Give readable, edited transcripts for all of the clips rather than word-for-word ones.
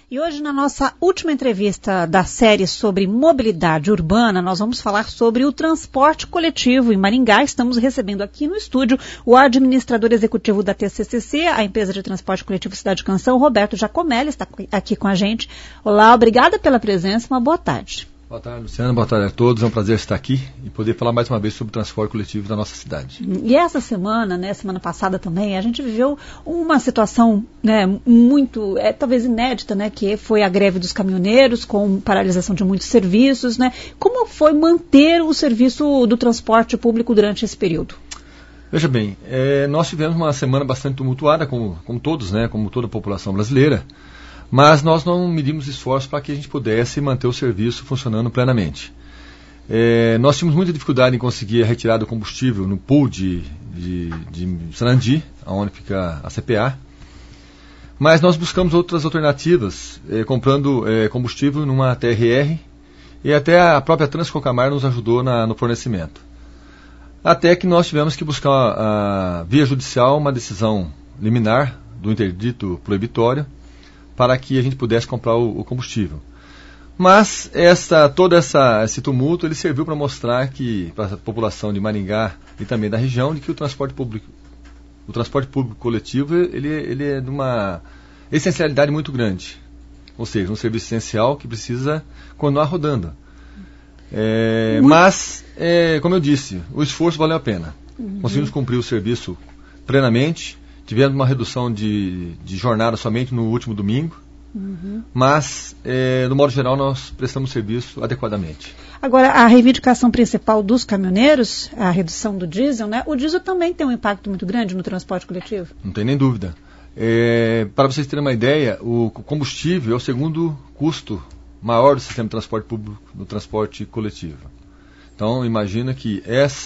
E hoje, na nossa última entrevista da série sobre mobilidade urbana, nós vamos falar sobre o transporte coletivo em Maringá. Estamos recebendo aqui no estúdio o administrador executivo da TCCC, a empresa de transporte coletivo Cidade Canção, Roberto Giacomelli, está aqui com a gente. Olá, obrigada pela presença, uma boa tarde. Boa tarde, Luciana. Boa tarde a todos. É um prazer estar aqui e poder falar mais uma vez sobre o transporte coletivo da nossa cidade. E essa semana, semana passada também, a gente viveu uma situação muito, talvez inédita, que foi a greve dos caminhoneiros, com paralisação de muitos serviços. Como foi manter o serviço do transporte público durante esse período? Veja bem, nós tivemos uma semana bastante tumultuada, como todos, como toda a população brasileira. Mas nós não medimos esforços para que a gente pudesse manter o serviço funcionando plenamente. Nós tínhamos muita dificuldade em conseguir a retirada do combustível no pool de Sarandi, onde fica a CPA. Mas nós buscamos outras alternativas, comprando combustível numa TRR, e até a própria Transcocamar nos ajudou no fornecimento. Até que nós tivemos que buscar, via judicial, uma decisão liminar do interdito proibitório, para que a gente pudesse comprar o combustível. Mas todo esse tumulto ele serviu para mostrar para a população de Maringá e também da região, de que o transporte público coletivo ele é de uma essencialidade muito grande. Ou seja, um serviço essencial que precisa continuar rodando. Mas, como eu disse, o esforço valeu a pena. Conseguimos cumprir o serviço plenamente. Tivemos uma redução de jornada somente no último domingo, mas, no modo geral, nós prestamos serviço adequadamente. Agora, a reivindicação principal dos caminhoneiros, a redução do diesel, o diesel também tem um impacto muito grande no transporte coletivo? Não tem nem dúvida. Para vocês terem uma ideia, o combustível é o segundo custo maior do sistema de transporte público no transporte coletivo. Então, imagina que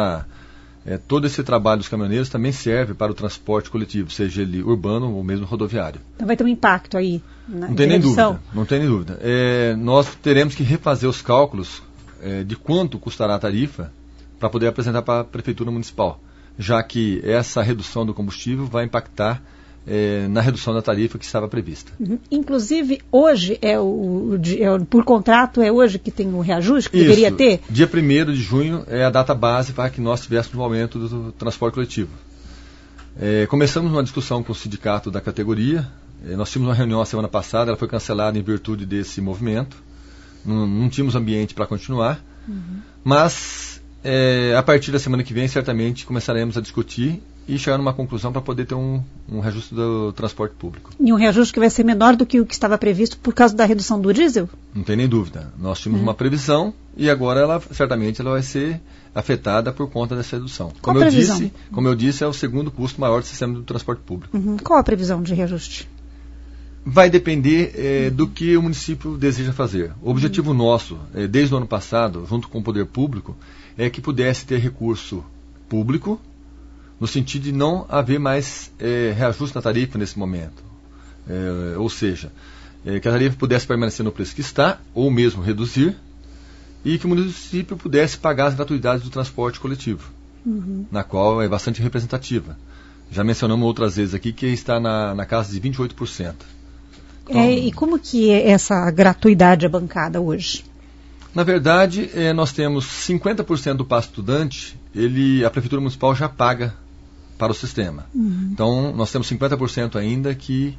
todo esse trabalho dos caminhoneiros também serve para o transporte coletivo, seja ele urbano ou mesmo rodoviário. Então vai ter um impacto aí na redução? Não tem nem dúvida. Nós teremos que refazer os cálculos de quanto custará a tarifa para poder apresentar para a Prefeitura Municipal, já que essa redução do combustível vai impactar na redução da tarifa que estava prevista. Inclusive, hoje, por contrato, é hoje que tem o reajuste que deveria ter? Dia 1º de junho é a data base para que nós tivéssemos o aumento do transporte coletivo. Começamos uma discussão com o sindicato da categoria. Nós tínhamos uma reunião a semana passada, ela foi cancelada em virtude desse movimento. Não tínhamos ambiente para continuar. Mas, a partir da semana que vem, certamente começaremos a discutir e chegar numa conclusão para poder ter um reajuste do transporte público. E um reajuste que vai ser menor do que o que estava previsto por causa da redução do diesel? Não tem nem dúvida. Nós tínhamos uma previsão e agora certamente ela vai ser afetada por conta dessa redução. Como eu disse, é o segundo custo maior do sistema do transporte público. Qual a previsão de reajuste? Vai depender do que o município deseja fazer. O objetivo nosso, desde o ano passado, junto com o poder público, é que pudesse ter recurso público, no sentido de não haver mais reajuste na tarifa nesse momento. Ou seja, que a tarifa pudesse permanecer no preço que está, ou mesmo reduzir, e que o município pudesse pagar as gratuidades do transporte coletivo, na qual é bastante representativa. Já mencionamos outras vezes aqui que está na casa de 28%. Então, e como que essa gratuidade é bancada hoje? Na verdade, nós temos 50% do passe estudante, a Prefeitura Municipal já paga para o sistema. Então, nós temos 50% ainda que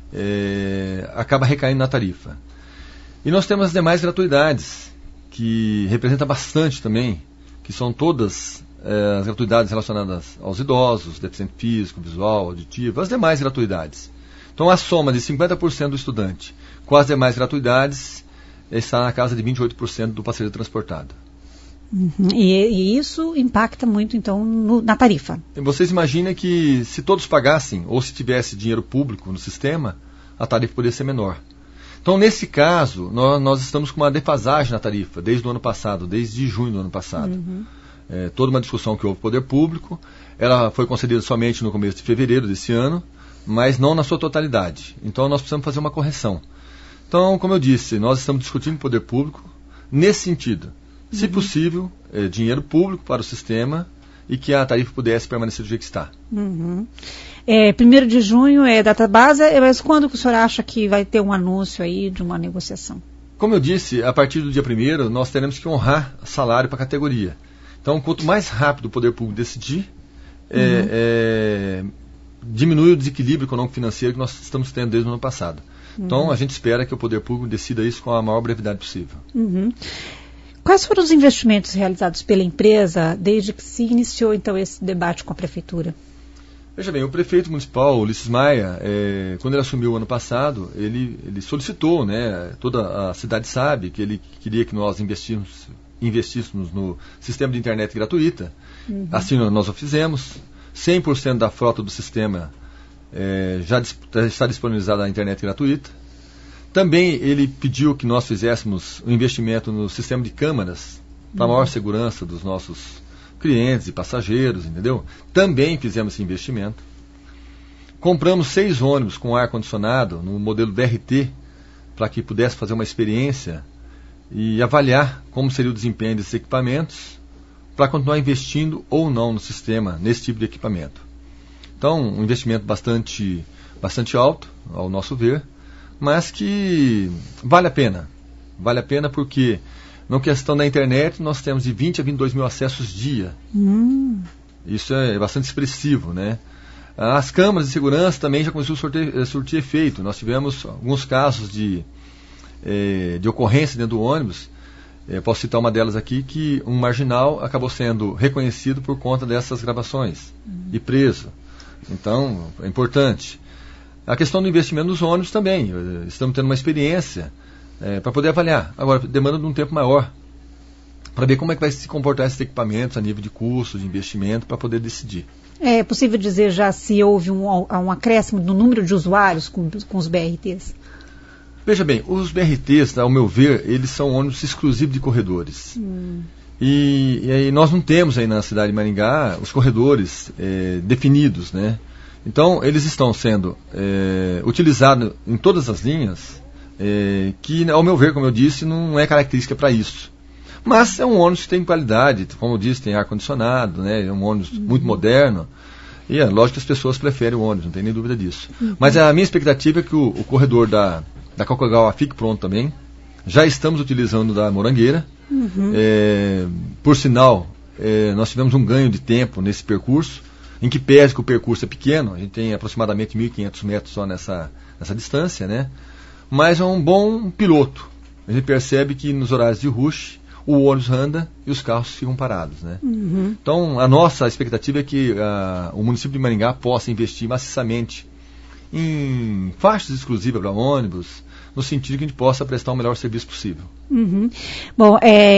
acaba recaindo na tarifa. E nós temos as demais gratuidades, que representa bastante também, que são todas as gratuidades relacionadas aos idosos, deficiente físico, visual, auditivo, as demais gratuidades. Então, a soma de 50% do estudante com as demais gratuidades está na casa de 28% do passageiro transportado. E isso impacta muito, então, na tarifa. Vocês imaginem que se todos pagassem, ou se tivesse dinheiro público no sistema, a tarifa poderia ser menor. Então, nesse caso, nós estamos com uma defasagem na tarifa, desde o ano passado, desde junho do ano passado. Toda uma discussão que houve no poder público, ela foi concedida somente no começo de fevereiro desse ano, mas não na sua totalidade. Então, nós precisamos fazer uma correção. Então, como eu disse, nós estamos discutindo com o poder público nesse sentido. Se possível, dinheiro público para o sistema e que a tarifa pudesse permanecer do jeito que está. 1º de junho é data base, mas quando que o senhor acha que vai ter um anúncio aí de uma negociação? Como eu disse, a partir do dia 1º, nós teremos que honrar salário para a categoria. Então, quanto mais rápido o poder público decidir, diminui o desequilíbrio econômico-financeiro que nós estamos tendo desde o ano passado. Então, a gente espera que o poder público decida isso com a maior brevidade possível. Quais foram os investimentos realizados pela empresa desde que se iniciou, então, esse debate com a Prefeitura? Veja bem, o prefeito municipal, Ulisses Maia, quando ele assumiu o ano passado, ele solicitou, né, toda a cidade sabe que ele queria que nós investíssemos no sistema de internet gratuita. Assim nós o fizemos. 100% da frota do sistema já está disponibilizada na internet gratuita. Também ele pediu que nós fizéssemos um investimento no sistema de câmaras para maior segurança dos nossos clientes e passageiros, entendeu? Também fizemos esse investimento. Compramos 6 ônibus com ar-condicionado no modelo BRT para que pudesse fazer uma experiência e avaliar como seria o desempenho desses equipamentos para continuar investindo ou não no sistema, nesse tipo de equipamento. Então, um investimento bastante alto, ao nosso ver, mas que vale a pena. Vale a pena porque, na questão da internet, nós temos de 20 a 22 mil acessos dia. Isso é bastante expressivo, né? As câmaras de segurança também já começaram a surtir efeito. Nós tivemos alguns casos de ocorrência dentro do ônibus. Posso citar uma delas aqui, que um marginal acabou sendo reconhecido por conta dessas gravações e preso. Então, é importante. A questão do investimento nos ônibus também. Estamos tendo uma experiência para poder avaliar. Agora, demanda de um tempo maior para ver como é que vai se comportar esses equipamentos a nível de custo, de investimento, para poder decidir. É possível dizer já se houve um acréscimo no número de usuários com os BRTs? Veja bem, os BRTs, ao meu ver, eles são ônibus exclusivos de corredores. E aí nós não temos aí na cidade de Maringá os corredores definidos, né? Então, eles estão sendo utilizados em todas as linhas, que, ao meu ver, como eu disse, não é característica para isso. Mas é um ônibus que tem qualidade, como eu disse, tem ar-condicionado, né? É um ônibus muito moderno. E é lógico que as pessoas preferem o ônibus, não tem nem dúvida disso. Mas a minha expectativa é que o corredor da Calcagal fique pronto também. Já estamos utilizando da Morangueira. Por sinal, nós tivemos um ganho de tempo nesse percurso, em que pese que o percurso é pequeno, a gente tem aproximadamente 1.500 metros só nessa distância, né? Mas é um bom piloto. A gente percebe que nos horários de rush, o ônibus anda e os carros ficam parados, né? Então, a nossa expectativa é que o município de Maringá possa investir maciçamente em faixas exclusivas para ônibus, no sentido que a gente possa prestar o melhor serviço possível. Bom,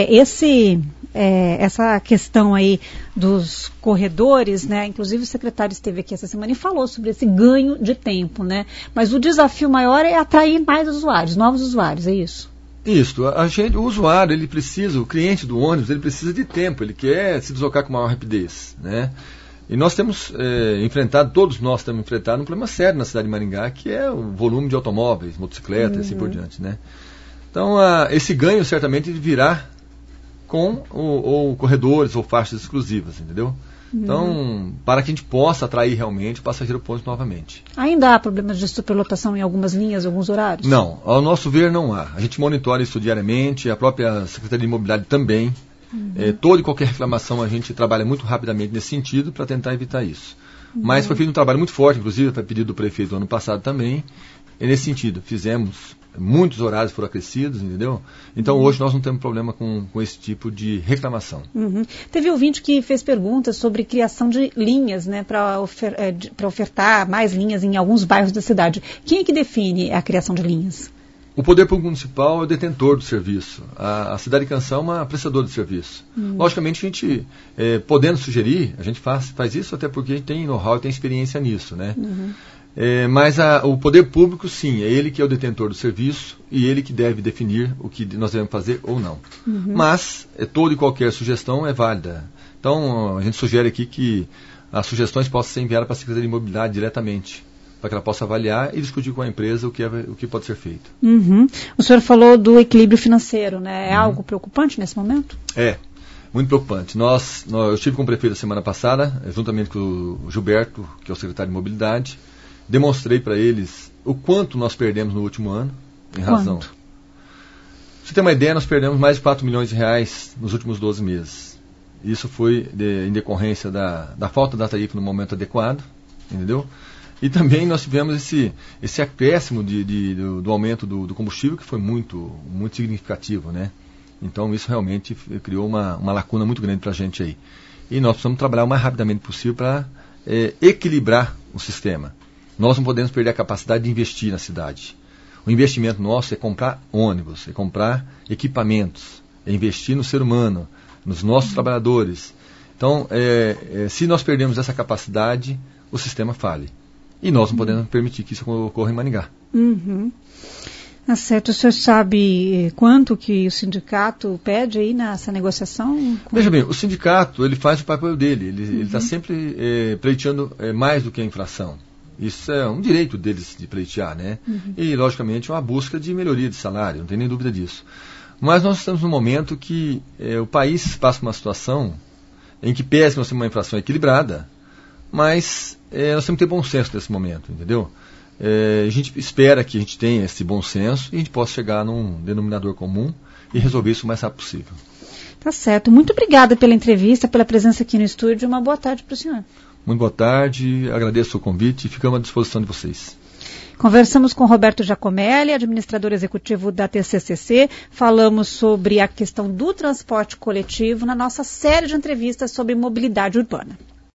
essa questão aí dos corredores, né? Inclusive o secretário esteve aqui essa semana e falou sobre esse ganho de tempo, né? Mas o desafio maior é atrair mais usuários, novos usuários, é isso? Isso, o usuário, ele precisa, o cliente do ônibus, ele precisa de tempo, ele quer se deslocar com maior rapidez, né? E nós temos todos nós temos enfrentado um problema sério na cidade de Maringá, que é o volume de automóveis, motocicletas e assim por diante, né? Então, esse ganho certamente virá com ou corredores ou faixas exclusivas, entendeu? Então, para que a gente possa atrair realmente o passageiro ponto novamente. Ainda há problemas de superlotação em algumas linhas, alguns horários? Não, ao nosso ver não há. A gente monitora isso diariamente, a própria Secretaria de Mobilidade também. Toda e qualquer reclamação a gente trabalha muito rapidamente nesse sentido para tentar evitar isso. Mas foi feito um trabalho muito forte, inclusive para pedido do prefeito no ano passado também, e nesse sentido. Fizemos, muitos horários foram acrescidos, entendeu? Então hoje nós não temos problema com esse tipo de reclamação. Teve ouvinte que fez perguntas sobre criação de linhas, né, para ofertar mais linhas em alguns bairros da cidade. Quem é que define a criação de linhas? O Poder Público Municipal é o detentor do serviço. A Cidade de Canção é uma prestadora de serviço. Logicamente, a gente, podendo sugerir, a gente faz isso até porque a gente tem know-how e tem experiência nisso, né? Mas o Poder Público, sim, é ele que é o detentor do serviço e ele que deve definir o que nós devemos fazer ou não. Mas toda e qualquer sugestão é válida. Então, a gente sugere aqui que as sugestões possam ser enviadas para a Secretaria de Mobilidade diretamente, para que ela possa avaliar e discutir com a empresa o que pode ser feito. O senhor falou do equilíbrio financeiro, né? É algo preocupante nesse momento? Muito preocupante. Eu estive com o prefeito a semana passada, juntamente com o Gilberto, que é o secretário de Mobilidade. Demonstrei para eles o quanto nós perdemos no último ano, em razão. Pra você ter uma ideia, nós perdemos mais de 4 milhões de reais nos últimos 12 meses. Isso foi em decorrência da falta da tarifa no momento adequado, entendeu? E também nós tivemos esse acréscimo do aumento do combustível, que foi muito, muito significativo, né? Então isso realmente criou uma lacuna muito grande para a gente aí. E nós precisamos trabalhar o mais rapidamente possível para equilibrar o sistema. Nós não podemos perder a capacidade de investir na cidade. O investimento nosso é comprar ônibus, é comprar equipamentos, é investir no ser humano, nos nossos trabalhadores. Então, se nós perdermos essa capacidade, o sistema falha. E nós não podemos permitir que isso ocorra em Maringá. Uhum. Tá certo. O senhor sabe quanto que o sindicato pede aí nessa negociação? Veja bem, o sindicato ele faz o papel dele. Ele está sempre pleiteando mais do que a inflação. Isso é um direito deles de pleitear, né? E, logicamente, uma busca de melhoria de salário, não tem nem dúvida disso. Mas nós estamos num momento que o país passa por uma situação em que pese que nós temos uma inflação equilibrada, mas nós temos que ter bom senso nesse momento, entendeu? A gente espera que a gente tenha esse bom senso e a gente possa chegar num denominador comum e resolver isso o mais rápido possível. Tá certo. Muito obrigada pela entrevista, pela presença aqui no estúdio. Uma boa tarde para o senhor. Muito boa tarde, agradeço o convite e ficamos à disposição de vocês. Conversamos com Roberto Giacomelli, administrador executivo da TCCC. Falamos sobre a questão do transporte coletivo na nossa série de entrevistas sobre mobilidade urbana.